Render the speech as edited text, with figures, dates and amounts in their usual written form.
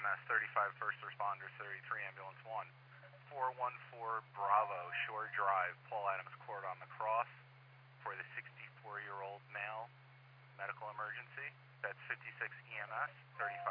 EMS 35 first responders 33 ambulance 1. 414 Bravo Shore Drive, Paul Adams Court on the Cross for the 64-year-old male medical emergency. That's 56 EMS 35